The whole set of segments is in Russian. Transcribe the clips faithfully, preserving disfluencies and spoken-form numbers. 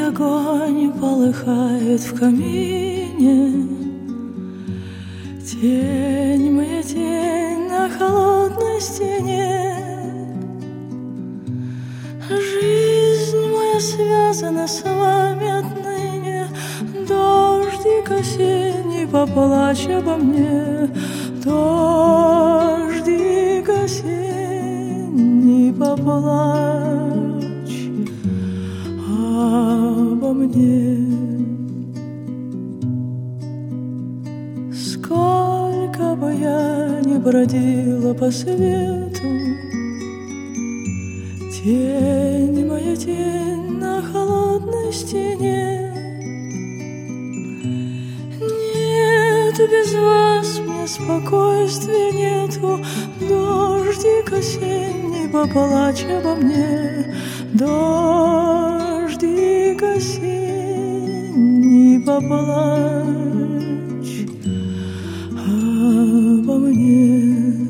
огонь полыхает в камине. Тень, моя тень на холодной стене. Жизнь моя связана с вами отныне. Дождик осенний, поплачь обо мне. Дождик осенний, поплачь обо мне. Сколько бы я ни бродила по свету, тень, моя тень на холодной стене. Нету без вас мне спокойствия, нету. Дождик осенний, поплачь обо мне. Дождик осенний, поплачь обо мне.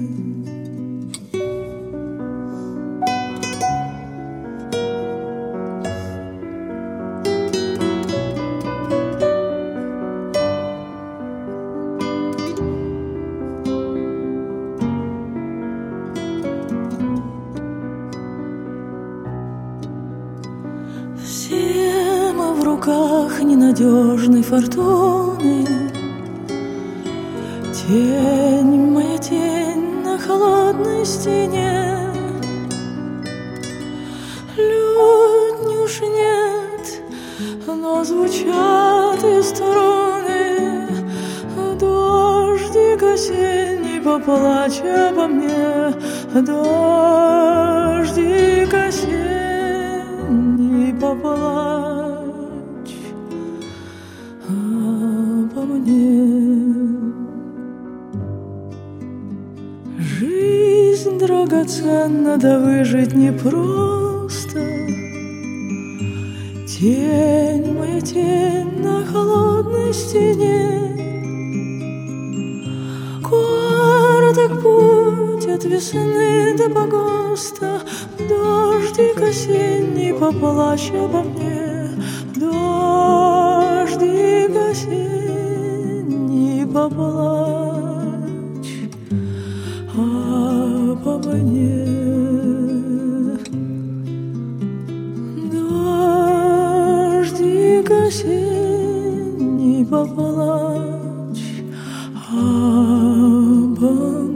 Все мы в руках ненадежной фортуны. Тень, моя тень на холодной стене. Лютни уж нет, но звучат и струны. Дождик осенний, поплачь обо мне. Дождик осенний, поплачь обо мне. Жизнь драгоценна, да выжить непросто. Тень, моя тень на холодной стене. Короток путь от весны до погоста. Дождик осенний, поплачь обо мне. Дождик осенний, поплачь обо мне. Дождик осенний, поплачь обо мне.